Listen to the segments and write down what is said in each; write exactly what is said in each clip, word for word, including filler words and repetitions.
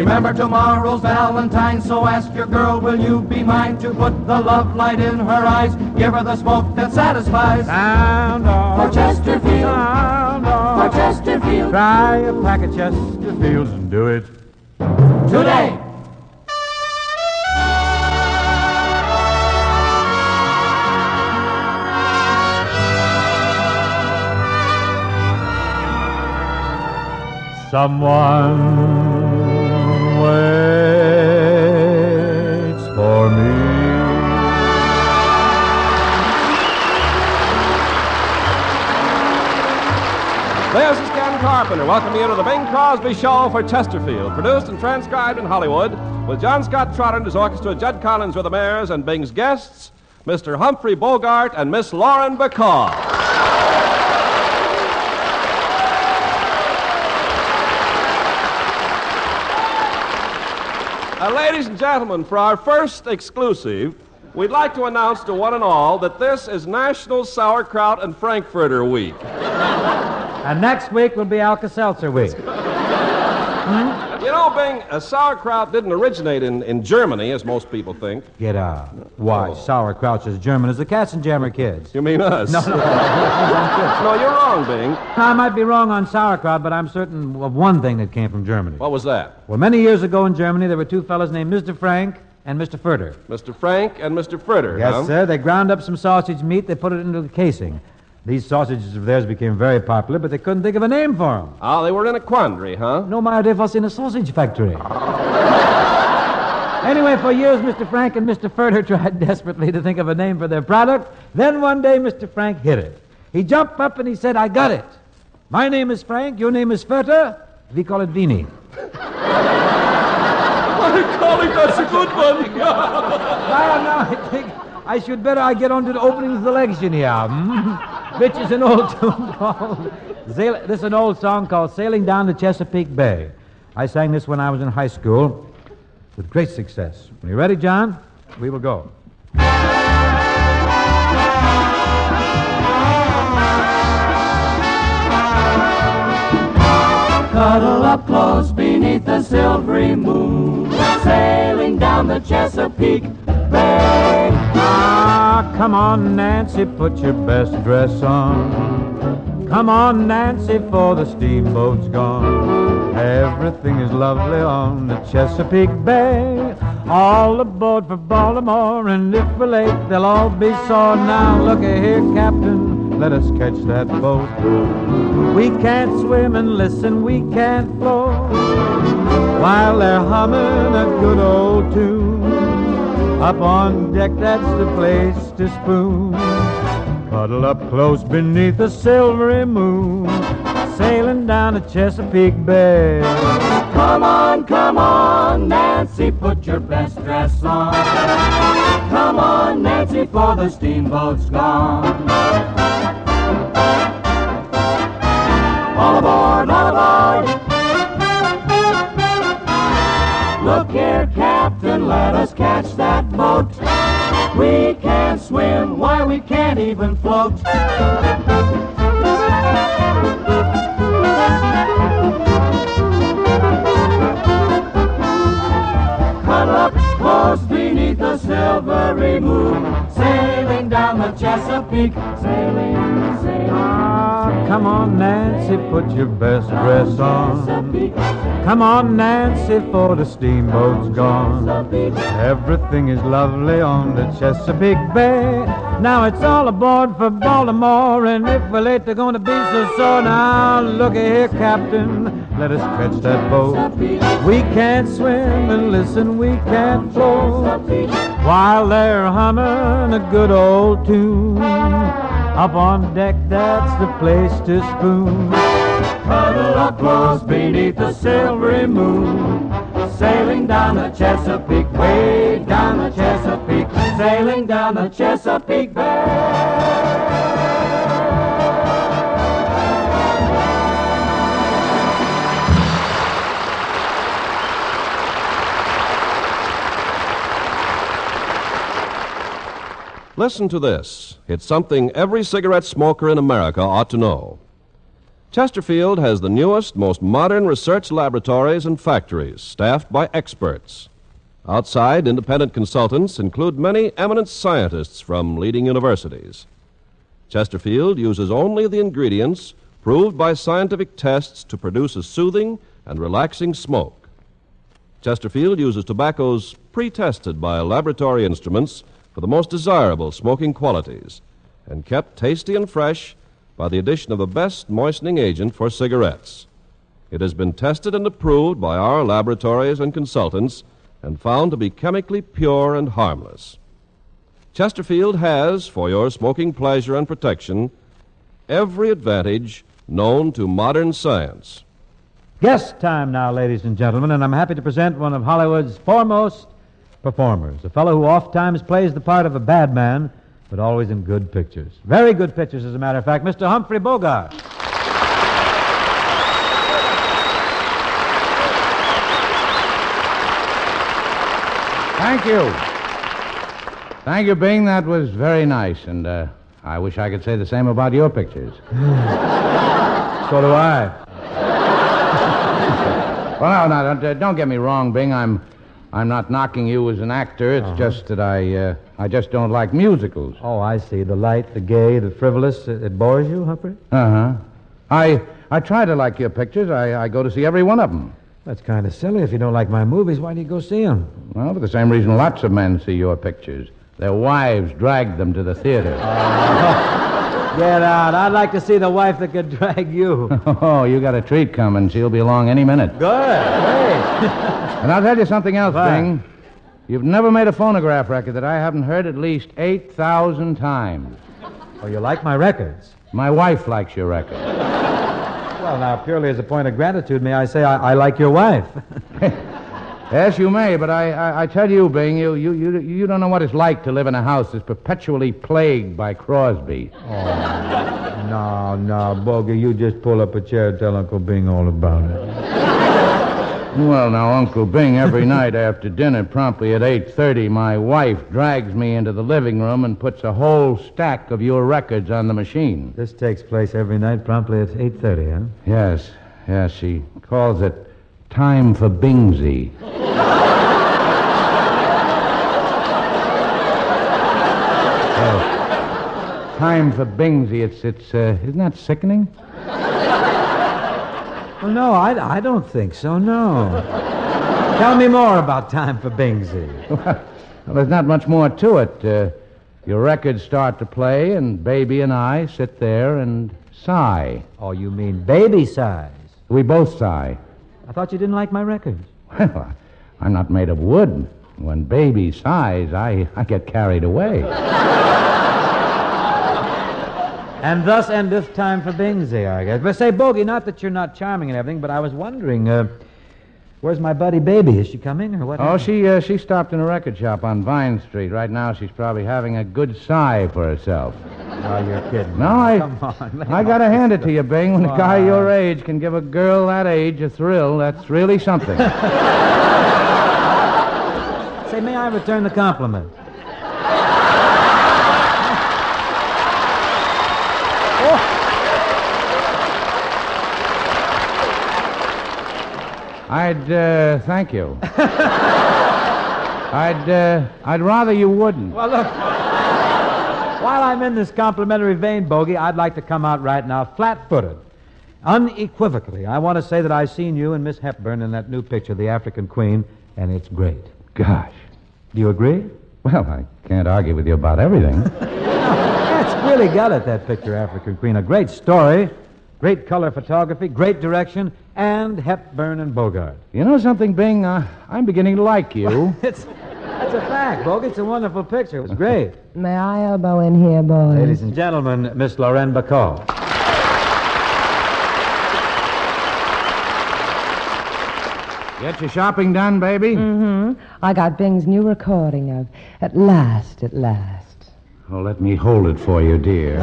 Remember tomorrow's Valentine's, so ask your girl, will you be mine? To put the love light in her eyes, give her the smoke that satisfies. Sound off. For Chesterfield. Sound off. For Chesterfield. Try a pack of Chesterfields and do it today. Someone waits for me. This is Ken Carpenter welcoming you to the Bing Crosby Show for Chesterfield, produced and transcribed in Hollywood, with John Scott Trotter and his orchestra, Judd Collins with the Mayors, and Bing's guests, Mister Humphrey Bogart and Miss Lauren Bacall. Uh, ladies and gentlemen, for our first exclusive, we'd like to announce to one and all that this is National Sauerkraut and Frankfurter Week. And next week will be Alka-Seltzer Week. hmm? You know, Bing, uh, sauerkraut didn't originate in, in Germany, as most people think. Get out. Why, Oh. sauerkraut's as German as the Katzenjammer Kids. You mean us? No, no. No, you're wrong, Bing. I might be wrong on sauerkraut, but I'm certain of one thing that came from Germany. What was that? Well, many years ago in Germany, there were two fellows named Mister Frank and Mister Furter. Mister Frank and Mister Fritter, Yes, huh? sir. They ground up some sausage meat. They put it into the casing. These sausages of theirs became very popular, but they couldn't think of a name for them. Oh, they were in a quandary, huh? No matter if was in a sausage factory. Anyway, for years, Mister Frank and Mister Furter tried desperately to think of a name for their product. Then one day, Mister Frank hit it. He jumped up and he said, I got it. My name is Frank, your name is Furter. We call it Beanie. I call it that's a good one. Now, now, I think I should better I get on to the opening selection here. Hmm? Which is an old tune called... Sail- this is an old song called Sailing Down the Chesapeake Bay. I sang this when I was in high school with great success. Are you ready, John? We will go. Cuddle up close beneath the silvery moon, sailing down the Chesapeake Bay. Ah, come on, Nancy, put your best dress on. Come on, Nancy, for the steamboat's gone. Everything is lovely on the Chesapeake Bay. All aboard for Baltimore, and if we're late, they'll all be sore. Now, looky here, Captain, let us catch that boat. We can't swim, and listen, we can't float, while they're humming a good old tune. Up on deck, that's the place to spoon. Cuddle up close beneath the silvery moon, sailing down the Chesapeake Bay. Come on, come on, Nancy, put your best dress on. Come on, Nancy, for the steamboat's gone. All aboard, all aboard. Look here, Captain, let us catch that boat. We can't swim, why we can't even float. Cuddle up close beneath the silvery moon, sailing down the Chesapeake, sailing, sailing. Ah, come on, Nancy, put your best dress on. Come on, Nancy, for the steamboat's gone. Everything is lovely on the Chesapeake Bay. Now it's all aboard for Baltimore, and if we're late, they're gonna be so sore. Now, looky here, Captain, let us catch that boat. We can't swim, and listen, we can't float, while they're humming a good old tune. Up on deck, that's the place to spoon. Cuddle up close beneath the silvery moon, sailing down the Chesapeake, way down the Chesapeake, sailing down the Chesapeake Bay. Listen to this. It's something every cigarette smoker in America ought to know. Chesterfield has the newest, most modern research laboratories and factories, staffed by experts. Outside, independent consultants include many eminent scientists from leading universities. Chesterfield uses only the ingredients proved by scientific tests to produce a soothing and relaxing smoke. Chesterfield uses tobaccos pre-tested by laboratory instruments for the most desirable smoking qualities and kept tasty and fresh by the addition of the best moistening agent for cigarettes. It has been tested and approved by our laboratories and consultants and found to be chemically pure and harmless. Chesterfield has, for your smoking pleasure and protection, every advantage known to modern science. Guest time now, ladies and gentlemen, and I'm happy to present one of Hollywood's foremost performers, a fellow who oftentimes plays the part of a bad man, but always in good pictures. Very good pictures, as a matter of fact, Mister Humphrey Bogart. Thank you. Thank you, Bing. That was very nice, and uh, I wish I could say the same about your pictures. So do I. Well, no, no, don't, uh, don't get me wrong, Bing. I'm, I'm not knocking you as an actor. It's Uh-huh. just that I, uh, I just don't like musicals. Oh, I see. The light, the gay, the frivolous. It, it bores you, Humphrey? Uh huh. I, I try to like your pictures. I, I go to see every one of them. That's kind of silly. If you don't like my movies, why do you go see them? Well, for the same reason lots of men see your pictures. Their wives drag them to the theater. Get out. I'd like to see the wife that could drag you. Oh, you got a treat coming. She'll be along any minute. Good. Great. And I'll tell you something else, What? Bing. You've never made a phonograph record that I haven't heard at least eight thousand times. Oh, you like my records? My wife likes your record. Well, now, purely as a point of gratitude, may I say I, I like your wife. Yes, you may, but I, I, I tell you, Bing, you, you, you, you don't know what it's like to live in a house that's perpetually plagued by Crosby. No, no, Bogey, you just pull up a chair and tell Uncle Bing all about it. Well, now, Uncle Bing, every night after dinner, promptly at eight thirty, my wife drags me into the living room and puts a whole stack of your records on the machine. This takes place every night promptly at eight thirty, huh? Yes, yes, she calls it time for Bingsy. Yes. Time for Bingsy. It's, it's, uh, isn't that sickening? Well, no, I, I don't think so, no. Tell me more about Time for Bingsy. Well, there's not much more to it. Uh, your records start to play, and Baby and I sit there and sigh. Oh, you mean baby size? We both sigh. I thought you didn't like my records. Well, I'm not made of wood. When Baby sighs, I, I get carried away. And thus endeth Time for Bingsy, I guess. But say, Bogey, not that you're not charming and everything, but I was wondering, uh, where's my buddy Baby? Is she coming, or what? Oh, she uh, she stopped in a record shop on Vine Street. Right now, she's probably having a good sigh for herself. Oh, you're kidding. No, I, Come on. I gotta hand it to you, Bing. When a Come guy on. your age can give a girl that age a thrill, that's really something. Say, may I return the compliment? I'd uh, thank you. I'd uh, I'd rather you wouldn't. Well, look, while I'm in this complimentary vein, Bogey, I'd like to come out right now flat-footed. Unequivocally, I want to say that I've seen you and Miss Hepburn in that new picture, The African Queen, and it's great. Gosh. Do you agree? Well, I can't argue with you about everything. That's really got it, that picture, African Queen. A great story, great color photography, great direction, and Hepburn and Bogart. You know something, Bing? Uh, I'm beginning to like you. It's, that's a fact, Bogey. It's a wonderful picture. It was great. May I elbow in here, boys? Ladies and gentlemen, Miss Lorraine Bacall. Get your shopping done, baby? Mm-hmm. I got Bing's new recording of At Last, At Last. Oh, let me hold it for you, dear.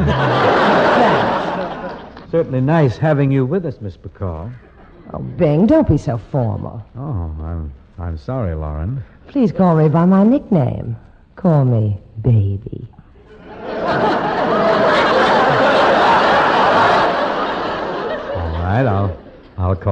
Certainly nice having you with us, Miss Bacall. Oh, Bing, don't be so formal. Oh, I'm I'm sorry, Lauren. Please call me by my nickname. Call me Baby. Oh,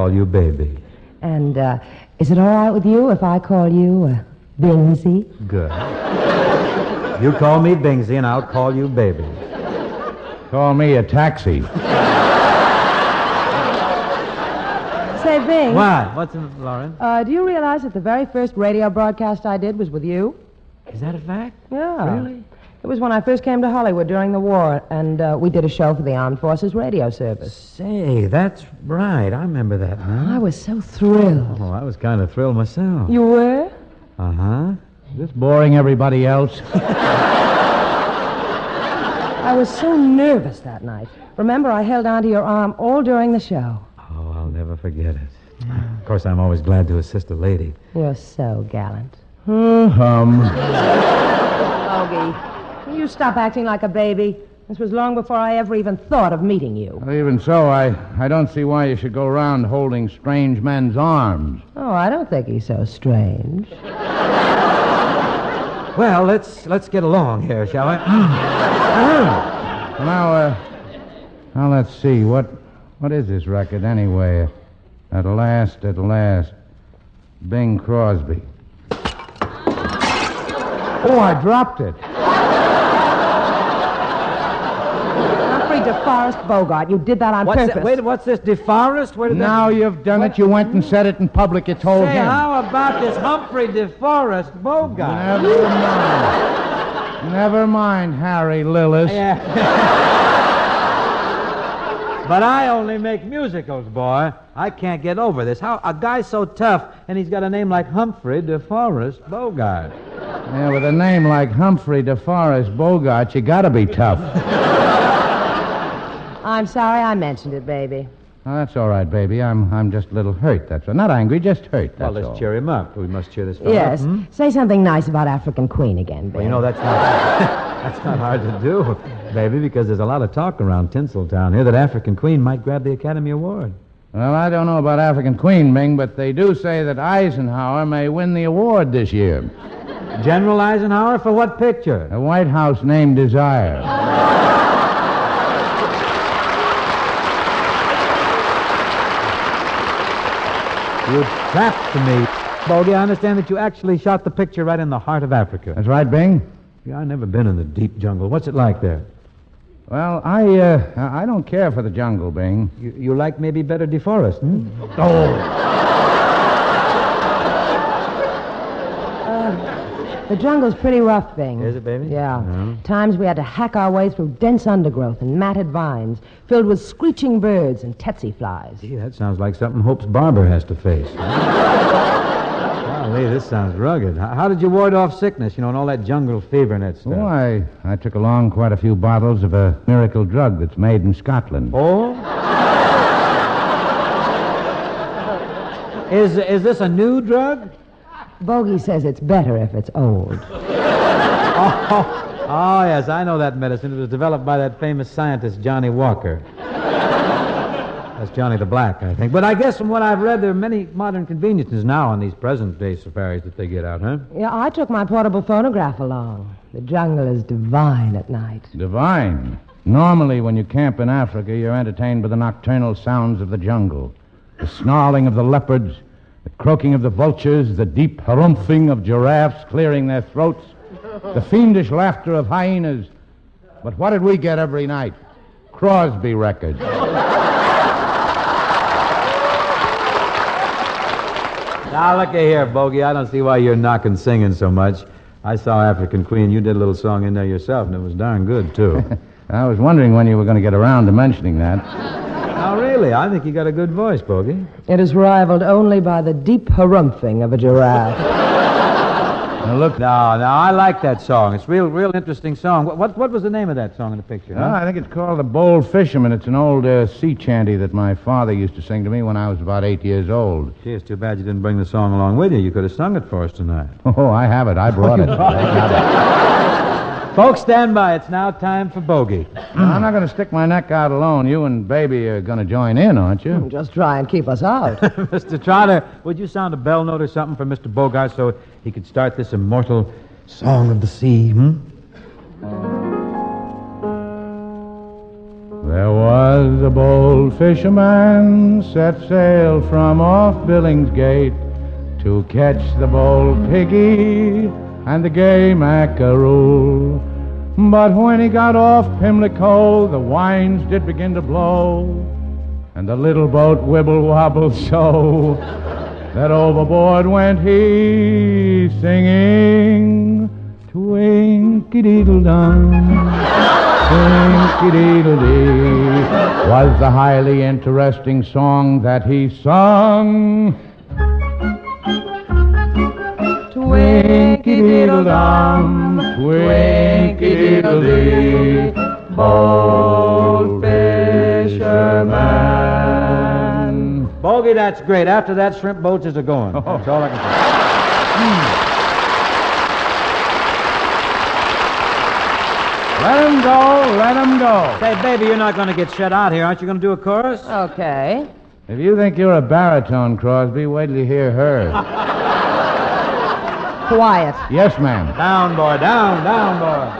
call you baby. And uh, is it all right with you if I call you uh, Bingsy? Good. You call me Bingsy, and I'll call you baby. Call me a taxi. Say, Bing. What? What's in Lauren? Uh, do you realize that the very first radio broadcast I did was with you? Is that a fact? Yeah. Really? It was when I first came to Hollywood during the war, and uh, we did a show for the Armed Forces radio service. Say, that's right. I remember that now. I was so thrilled. Oh, I was kind of thrilled myself. You were? Uh-huh. Is this boring everybody else? I was so nervous that night. Remember, I held onto your arm all during the show. Oh, I'll never forget it. Of course, I'm always glad to assist a lady. You're so gallant. Um, Bogey, will you stop acting like a baby? This was long before I ever even thought of meeting you. even so, I, I don't see why you should go around holding strange men's arms. Oh, I don't think he's so strange. Well, let's let's get along here, shall we? Well, now, uh, now let's see. What, what is this record anyway? At last, at last, Bing Crosby. Oh, I dropped it. Humphrey DeForest Bogart, you did that on What's purpose. that? Wait, what's this, DeForest? Where did Now that... you've done it. You went and said it in public. You told Say, him. how about this Humphrey DeForest Bogart? Never mind. Never mind, Harry Lillis. Yeah. But I only make musicals, boy. I can't get over this. How a guy so tough, and he's got a name like Humphrey DeForest Bogart. Yeah, with a name like Humphrey DeForest Bogart, you gotta be tough. I'm sorry I mentioned it, baby. Oh, that's all right, baby. I'm I'm just a little hurt. That's all. Not angry, just hurt. That's Well, let's all. cheer him up. We must cheer this fellow Yes. up. Hmm? Say something nice about African Queen again, Bing. Well, you know, that's not that's not hard to do, baby, because there's a lot of talk around Tinseltown here that African Queen might grab the Academy Award. Well, I don't know about African Queen, Bing, but they do say that Eisenhower may win the award this year. General Eisenhower for what picture? A White House named Desire. You trapped me. Bogey, I understand that you actually shot the picture right in the heart of Africa. That's right, Bing. Yeah, I've never been in the deep jungle. What's it like there? Well, I uh, I don't care for the jungle, Bing. You, you like maybe better DeForest, hmm? Oh. The jungle's pretty rough, Bing. Is it, baby? Yeah. Yeah. Times we had to hack our way through dense undergrowth and matted vines filled with screeching birds and tsetse flies. Gee, that sounds like something Hope's barber has to face. Golly, this sounds rugged. How, how did you ward off sickness, you know, and all that jungle fever and that stuff? Oh, I, I took along quite a few bottles of a miracle drug that's made in Scotland. Oh? is, is this a new drug? Bogey says it's better if it's old. Oh, oh, yes, I know that medicine. It was developed by that famous scientist, Johnny Walker. That's Johnny the Black, I think. But I guess from what I've read, there are many modern conveniences now on these present-day safaris that they get out, huh? Yeah, I took my portable phonograph along. The jungle is divine at night. Divine. Normally, when you camp in Africa, you're entertained by the nocturnal sounds of the jungle. The snarling of the leopards, the croaking of the vultures, the deep harumphing of giraffes clearing their throats, the fiendish laughter of hyenas. But what did we get every night? Crosby records. Now, look here, Bogey. I don't see why you're knocking singing so much. I saw African Queen. You did a little song in there yourself, and it was darn good, too. I was wondering when you were going to get around to mentioning that. Oh, really? I think you got a good voice, Bogey. It is rivaled only by the deep harumphing of a giraffe. Now, look. No, no, I like that song. It's a real, real interesting song. What, what, what was the name of that song in the picture? Huh? Oh, I think it's called The Bold Fisherman. It's an old uh, sea chanty that my father used to sing to me when I was about eight years old. Gee, it's too bad you didn't bring the song along with you. You could have sung it for us tonight. Oh, I have it. I brought it. Folks, stand by. It's now time for Bogey. Now, I'm not going to stick my neck out alone. You and Baby are going to join in, aren't you? Just try and keep us out. Mister Trotter, would you sound a bell note or something for Mister Bogart so he could start this immortal song of the sea, hmm? There was was a bold fisherman set sail from off Billingsgate to catch the bold piggy and the gay mackerel. But when he got off Pimlico, the winds did begin to blow, and the little boat wibble-wobbled so that overboard went he, singing Twinkie-Deedle-Dum, Twinkie-Deedle-Dee, was the highly interesting song that he sung. Twinkie-Deedle-Dum, Twinkie-Deedle-Dee, bold fisherman. Bogey, that's great. After that, shrimp boats is a-going. Oh. That's all I can say. Let him go, let him go. Say, baby, you're not going to get shut out here. Aren't you going to do a chorus? Okay. If you think you're a baritone, Crosby, wait till you hear her. Quiet. Yes, ma'am. Down, boy, down, down,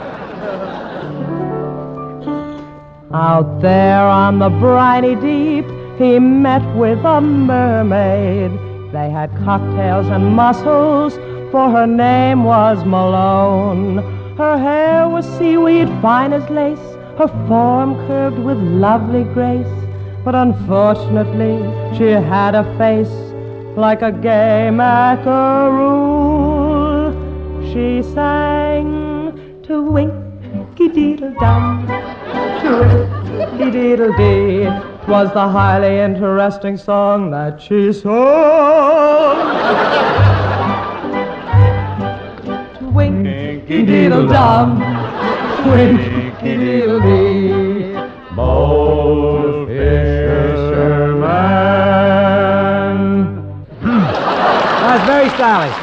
boy. Out there on the briny deep, he met with a mermaid. They had cocktails and mussels, for her name was Malone. Her hair was seaweed fine as lace, her form curved with lovely grace. But unfortunately, she had a face like a gay mackerel. She sang Twinkie-Deedle-Dum, Twinkie-Deedle-Dee. 'Twas the highly interesting song that she sung. Twinkie-Deedle-Dum, Twinkie-Deedle-Dee, Bold fisherman. That's very stylish.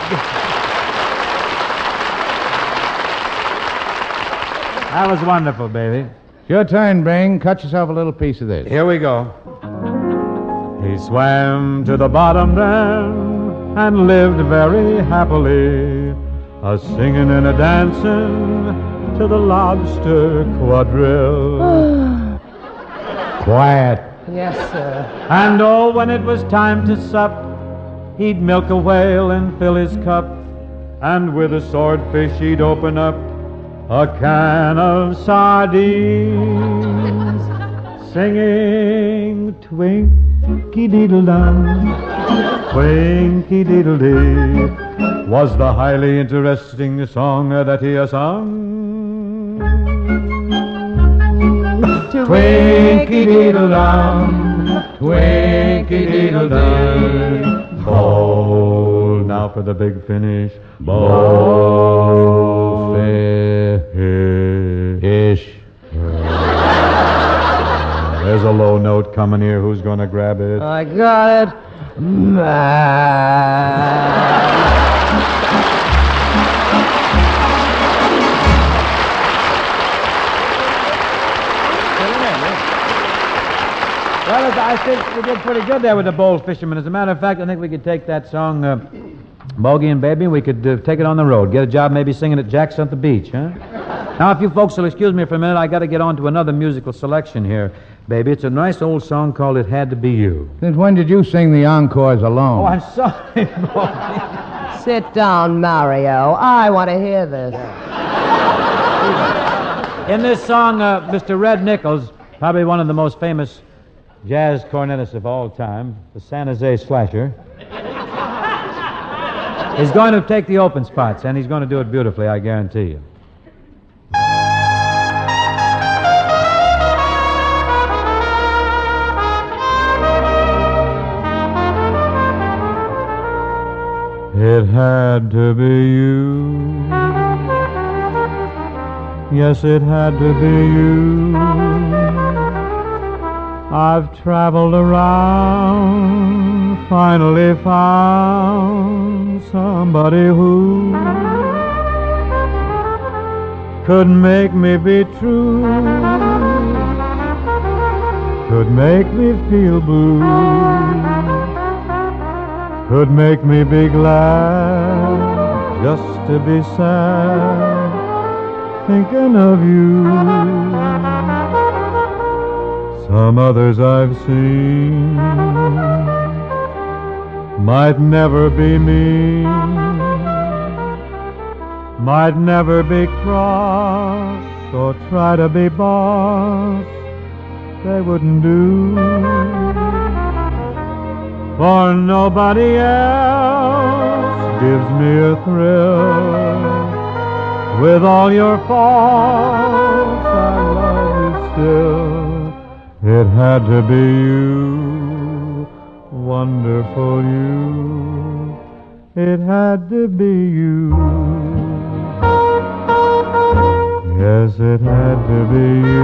That was wonderful, baby. Your turn, Bing. Cut yourself a little piece of this. Here we go. He swam to the bottom then and lived very happily, a singing and a dancing to the lobster quadrille. Quiet. Yes, sir. And oh, when it was time to sup, he'd milk a whale and fill his cup, and with a swordfish he'd open up a can of sardines, singing Twinkie-Deedle-Dum, Twinkie-Deedle-Dee, was the highly interesting song that he sung. Twinkie-Deedle-Dum, Twinkie-Deedle-Dee, Bold, now for the big finish. bold Ish. There's a low note coming here. Who's going to grab it? I got it. Well, I think we did pretty good there with the bold fisherman. As a matter of fact, I think we could take that song, uh, Bogey and Baby, we could uh, take it on the road. Get a job maybe singing at Jack's at the beach, huh? Now, if you folks will excuse me for a minute, I got to get on to another musical selection here, baby. It's a nice old song called It Had to Be You. Since when did you sing the encores alone? Oh, I'm sorry, Bogey. Sit down, Mario. I want to hear this. In this song, uh, Mister Red Nichols, probably one of the most famous jazz cornetists of all time, the San Jose Slasher, is going to take the open spots, and he's going to do it beautifully, I guarantee you. It had to be you. Yes, it had to be you. I've traveled around, finally found somebody who could make me be true, could make me feel blue, could make me be glad just to be sad thinking of you. Some others I've seen might never be me, might never be cross or try to be boss. They wouldn't do, for nobody else gives me a thrill. With all your faults, I love you still. It had to be you, wonderful you. It had to be you. Yes, it had to be you.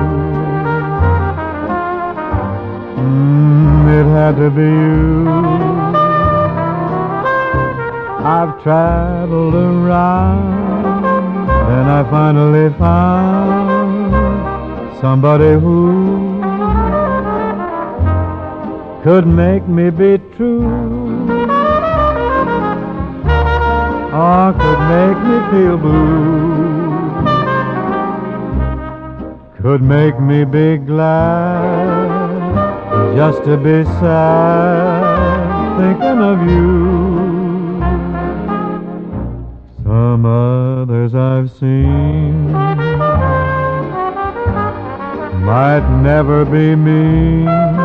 Mm, it had to be you. I've traveled around and I finally found somebody who could make me be true, or could make me feel blue, could make me be glad just to be sad thinking of you. Some others I've seen might never be me,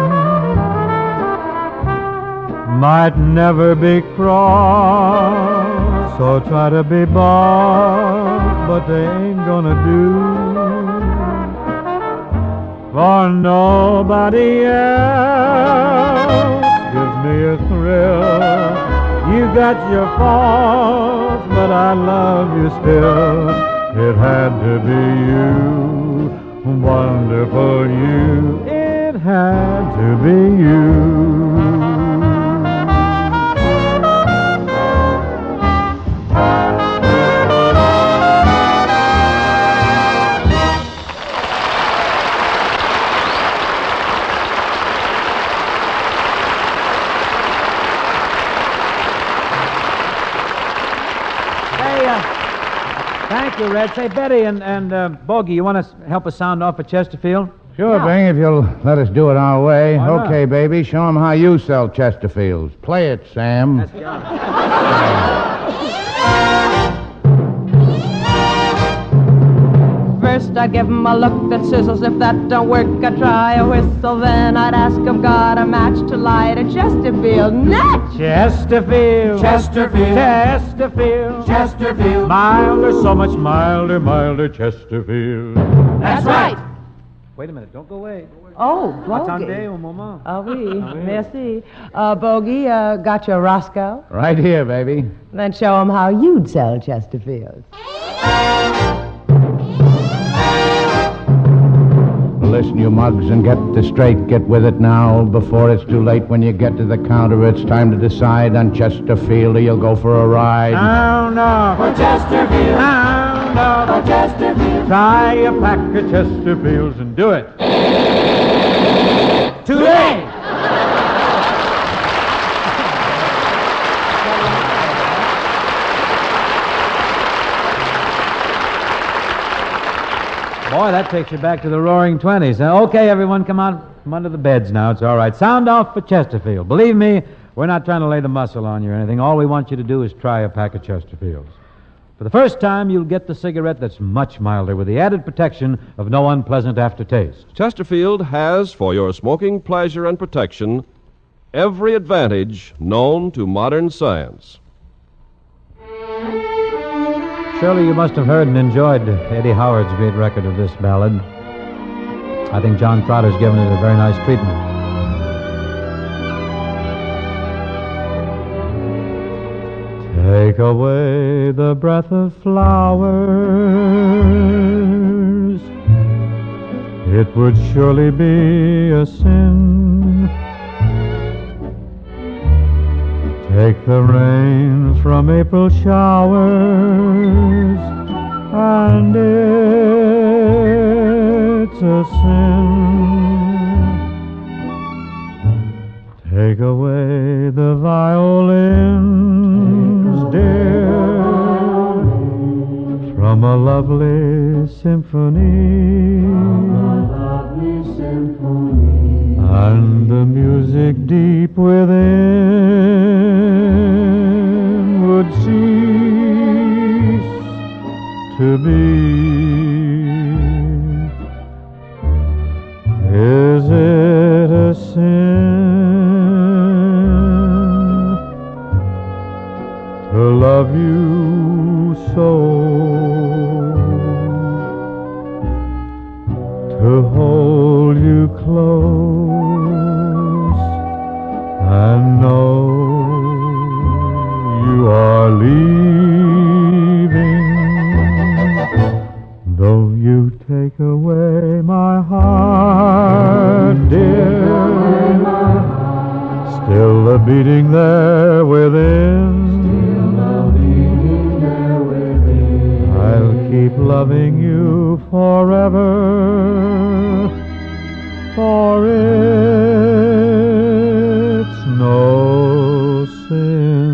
might never be cross or try to be boss, but they ain't gonna do, for nobody else gives me a thrill. You got your faults, but I love you still. It had to be you, wonderful you. It had to be you. Thank you, Red. Say, Betty and, and uh, Bogey, you want to help us sound off at Chesterfield? Sure, Bing, if you'll let us do it our way. Why not? Okay, baby, show 'em how you sell Chesterfields. Play it, Sam. Let's go. First I'd give 'em a look that sizzles. If that don't work, I'd try a whistle. Then I'd ask 'em, got a match to light a Chesterfield. Natch! Chesterfield. Chesterfield. Chesterfield. Chesterfield. Milder, so much milder, milder Chesterfield. That's right. Wait a minute, don't go away. Oh, Attendez Bogey. un moment. Ah oui, merci. Uh, Bogey, uh, got your Roscoe? Right here, baby. Then show 'em how you'd sell Chesterfields. Listen, you mugs, and get this straight. Get with it now before it's too late. When you get to the counter, it's time to decide on Chesterfield or you'll go for a ride. Round up. For Chesterfield. Round up. For Chesterfield. Try a pack of Chesterfields and do it. Too late. Boy, that takes you back to the roaring twenties. Uh, okay, everyone, come on. Come under the beds now. It's all right. Sound off for Chesterfield. Believe me, we're not trying to lay the muscle on you or anything. All we want you to do is try a pack of Chesterfields. For the first time, you'll get the cigarette that's much milder with the added protection of no unpleasant aftertaste. Chesterfield has, for your smoking pleasure and protection, every advantage known to modern science. Surely you must have heard and enjoyed Eddie Howard's great record of this ballad. I think John Trotter's given it a very nice treatment. Take away the breath of flowers. It would surely be a sin. Take the rain from April showers, and it's a sin. Take away the violins, dear, from a lovely symphony. From a lovely symphony. to hold you close and know you are leaving. Though you take away my heart, dear, still the beating there within. I'll keep loving you forever, for it's no sin.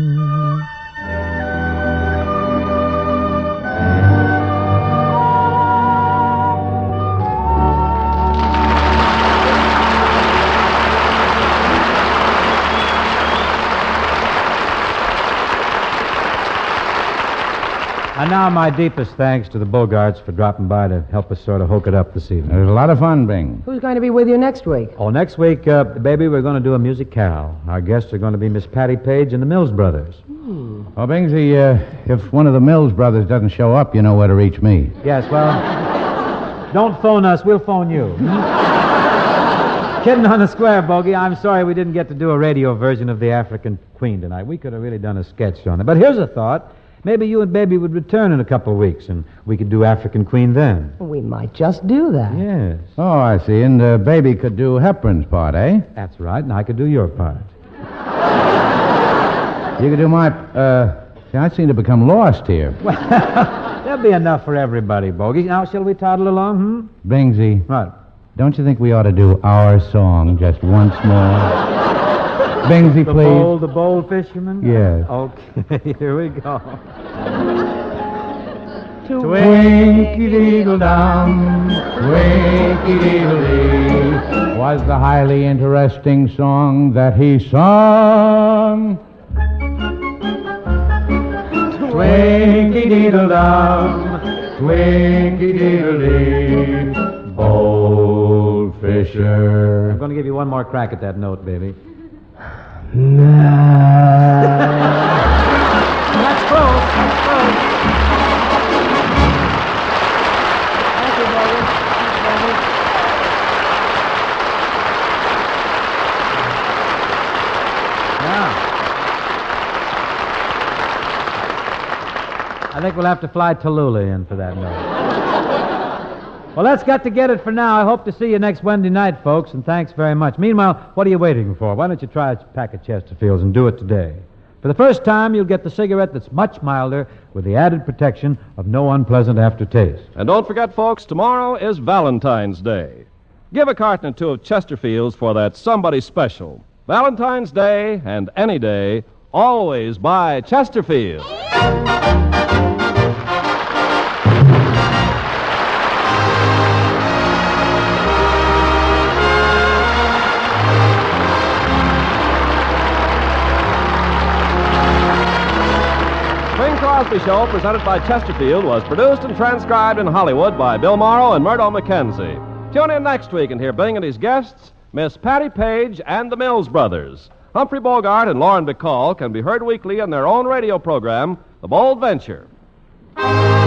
And now my deepest thanks to the Bogarts for dropping by to help us sort of hook it up this evening. It was a lot of fun, Bing. Who's going to be with you next week? Oh, next week, uh, baby, we're going to do a music carol. Our guests are going to be Miss Patty Page and the Mills Brothers. Well, Bingsy, uh, if one of the Mills brothers doesn't show up, you know where to reach me. Yes, well, don't phone us. We'll phone you. Kidding on the square, Bogey. I'm sorry we didn't get to do a radio version of the African Queen tonight. We could have really done a sketch on it. But here's a thought. Maybe you and Baby would return in a couple of weeks, and we could do African Queen then. We might just do that. Yes. Oh, I see. And uh, Baby could do Hepburn's part, eh? That's right, and I could do your part. You could do my... Uh, see, I seem to become lost here. There'll be enough for everybody, Bogey. Now, shall we toddle along, hmm? Bingsy, What? don't you think we ought to do our song just once more? Bingsy, The please. bold, the bold fisherman? Yes. Okay, here we go. Twinkle-deedle-dum, twinkle-deedle-dee, was the highly interesting song that he sung. Twinkle-deedle-dum, twinkle-deedle-dee, bold fisher. I'm going to give you one more crack at that note, baby. That's close. That's close. Thank you, Bogey. Thanks, Bogey. Now, I think we'll have to fly Tallulah in for that note. Well, let's get to get it for now. I hope to see you next Wednesday night, folks, and thanks very much. Meanwhile, what are you waiting for? Why don't you try a pack of Chesterfields and do it today? For the first time, you'll get the cigarette that's much milder with the added protection of no unpleasant aftertaste. And don't forget, folks, tomorrow is Valentine's Day. Give a carton or two of Chesterfields for that somebody special. Valentine's Day and any day, always buy Chesterfield. Bing Crosby Show, presented by Chesterfield, was produced and transcribed in Hollywood by Bill Morrow and Murdo McKenzie. Tune in next week and hear Bing and his guests, Miss Patty Page and the Mills Brothers. Humphrey Bogart and Lauren Bacall can be heard weekly in their own radio program, The Bold Venture.